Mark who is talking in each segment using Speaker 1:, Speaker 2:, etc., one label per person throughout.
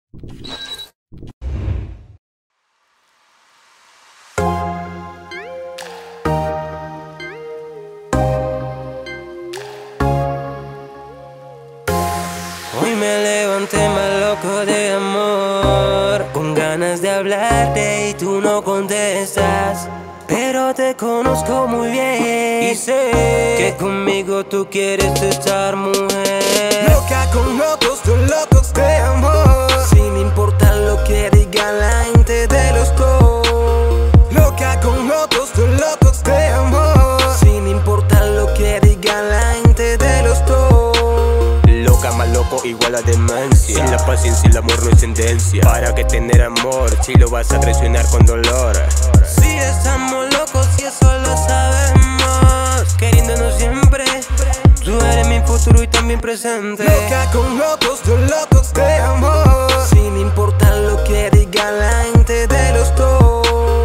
Speaker 1: Hoy me levanté más loco de amor, con ganas de hablarte y tú no contestas. Pero te conozco muy bien y sé que conmigo tú quieres estar, mujer.
Speaker 2: Loca con locos de amor,
Speaker 1: sin importar lo que diga la gente de los dos.
Speaker 2: Loca con locos de amor,
Speaker 1: sin importar lo que diga la gente de los dos.
Speaker 3: Loca más loco igual a demencia. Sin la paciencia el amor no es tendencia. ¿Para qué tener amor si lo vas a traicionar con dolor?
Speaker 1: Si estamos locos y eso lo sabemos, queriéndonos siempre. Tú eres mi futuro y también presente.
Speaker 2: Loca con locos de amor,
Speaker 1: sin importar lo que diga la gente de los dos.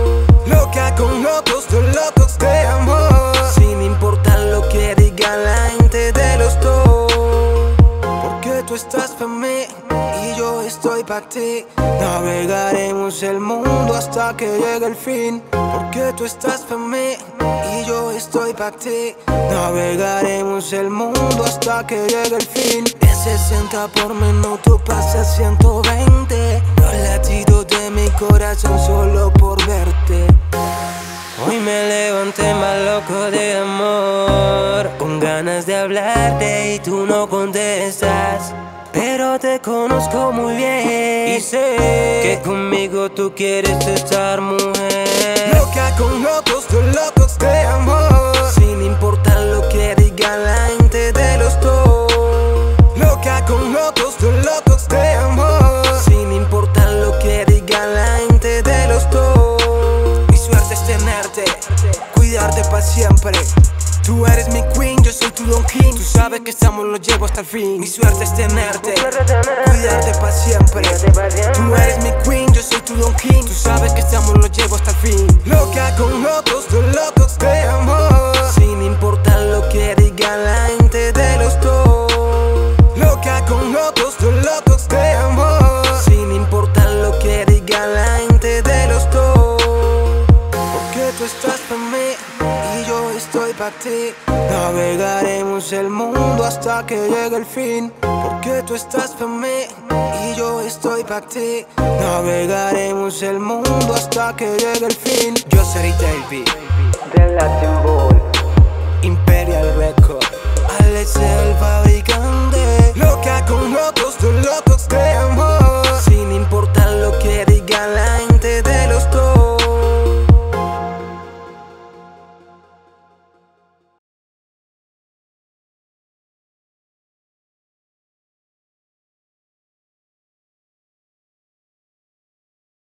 Speaker 2: Loca con locos de amor,
Speaker 1: sin importar lo que diga la gente de los dos.
Speaker 2: Porque tú estás para mí y yo estoy para ti.
Speaker 1: Navegaremos el mundo hasta que llegue el fin.
Speaker 2: Porque tú estás para mí y yo estoy para ti.
Speaker 1: Navegaremos el mundo hasta que llegue el fin.
Speaker 2: De 60 por minuto pasa a 120.
Speaker 1: Los latidos de mi corazón solo por verte. Hoy me levanté más loco de amor, con ganas de hablarte y tú no contestas. Pero te conozco muy bien y sé que conmigo tú quieres estar, mujer.
Speaker 2: Loca con locos de amor,
Speaker 1: sin importar lo que diga la gente de los dos.
Speaker 2: Loca con locos de amor,
Speaker 1: sin importar lo que diga la gente de los dos.
Speaker 2: Mi suerte es tenerte, cuidarte para siempre. Tú eres mi queen, yo soy tu don king.
Speaker 1: Tú sabes que estamos, lo llevo hasta el fin.
Speaker 2: Mi suerte es tenerte, cuidarte para siempre. Tú eres mi queen, yo soy tu don king.
Speaker 1: Tú sabes que estamos, lo llevo hasta el fin.
Speaker 2: Loca con locos de amor,
Speaker 1: sin importar lo que diga la gente de los dos.
Speaker 2: Loca con locos de amor,
Speaker 1: sin importar lo que diga la gente de los dos.
Speaker 2: Porque tú estás para mí y yo estoy para ti.
Speaker 1: Navegaremos el mundo hasta que llegue el fin.
Speaker 2: Porque tú estás para mí y yo estoy para ti.
Speaker 1: Navegaremos el mundo hasta que llegue el fin.
Speaker 2: Yo seré David,
Speaker 1: The Latin Boy,
Speaker 2: Imperial Record.